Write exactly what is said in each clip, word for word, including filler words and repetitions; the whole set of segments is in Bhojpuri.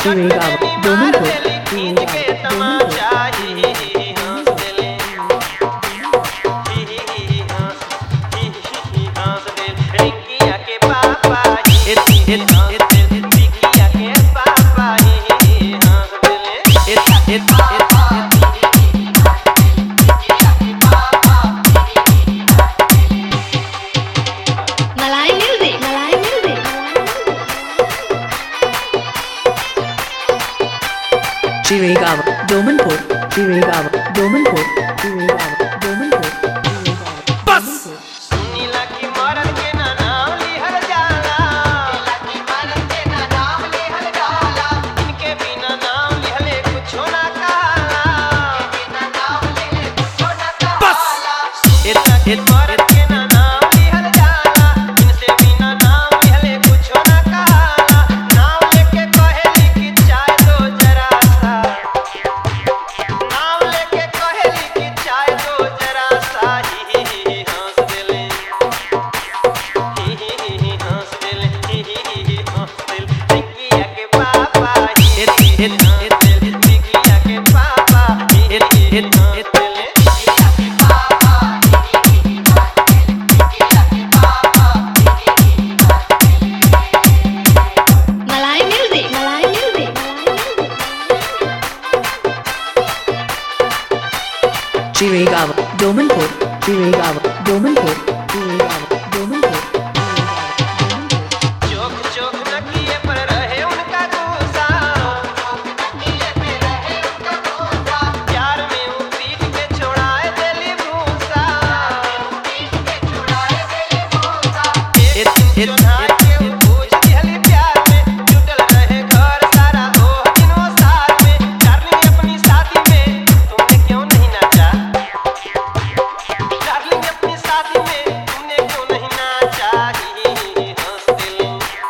चिरेगांव डोमनपुर चिरेगांव डोमनपुर चिरेगांव डोमनपुर चिरेगांव डोमनपुर बस सुनीला की मरद के ना नाम लिहल जाला की मरद के ना नाम लिहल जाला इनके बिना नाम लिहले कुछो ना कहाला बिना नाम लिहले कुछो ना कहाला इतना के मरद के ना नाम लिहल जाला इनसे बिना नाम लिहले कुछो ना कहाला नाम लेके कहेली कि चाय दो जरा सा नाम लेके कहेली कि चाय दो जरा सा ही ही ही हंस दिले ही ही ही हंस दिले ही ही ही हंस दिल टिकिया के पापा ही ही ही हंस दिल टिकिया के पापा ही ही ही हंस दिले टिकिया के पापा ही ही ही हंस दिल टिकिया के पापा ही ही ही मलाई म्यूजिक मलाई म्यूजिक चिरेगांव डोमनपुर चिरेगांव डोमनपुर चिरेगांव डोमनपुर चोख चोख नकिए पर रहे उनका गुस्सा नकिए पे रहे उनका गुस्सा प्यार में वो पीट के छोड़ाए दिली भूसा पीट के छोड़ाए दिली भूसा एक चुनार के वो पूछ दिहली प्यार में जुटल रहे घर सारा ओ दिनों साल में डार्लिंग अपनी शादी में तुमने क्यों नहीं नाचा डार्लिंग अपनी शादी में तुमने क्यों नहीं नाचा ही ही ही हंस दिल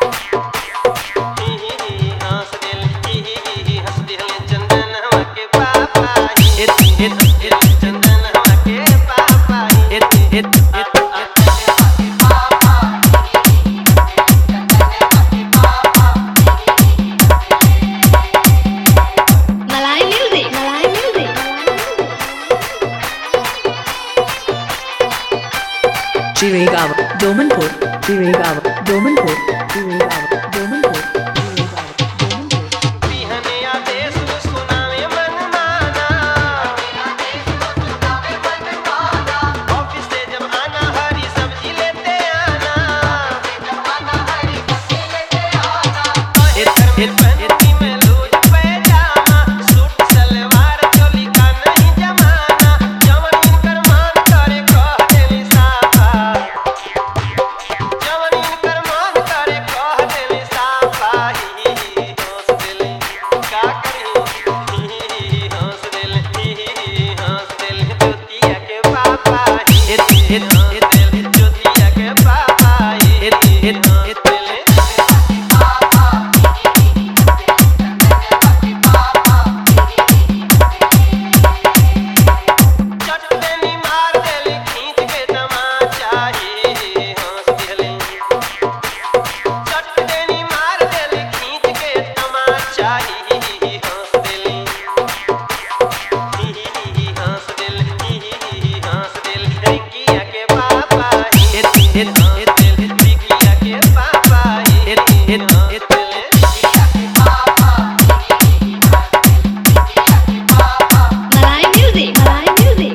ही ही ही हंस दिल ही ही ही हंस दिल चंदन हवा के पापा ही ही ही चंदन हवा के पापा ही ही ही मलाई म्यूजिक मलाई म्यूजिक चिरेगांव डोमनपुर चिरेगांव डोमनपुर चिरेगांव डोमनपुर बिहने आदेश सुनावे मनमाना ऑफिस से जब आना हरी सब्जी लेते आना इधर फिर पहनती मैं लूज पैजामा सूट सलवार चोली का नहीं जमाना जवन इनकर मान करे कह देली साफा जवन इनकर मान करे कह देली साफा ही ही ही हंस दिल का करी ही ही ही हंस दिल ही ही ही हंस दिल ज्योतिया के पापा ही ही ही हंस दिल ज्योतिया के पापा ही ही ही हंस दिल चटनी मार देली खींच के तमाचा ही ही हंस दिले चटनी मार देली खींच के तमाचा ही ही हंस दिले ही ही ही हंस दिल ही ही ही हंस दिल रिकिया के पापा ही ही ही हंस दिल रिकिया के पापा ही ही ही हंस दिल रिकिया के पापा मलाई म्यूजिक मलाई म्यूजिक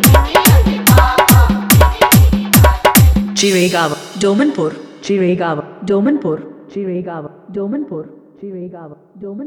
चिरेगांव डोमनपुर चिरेगांव डोमनपुर चिरेगांव डोमनपुर चिरेगांव डोमन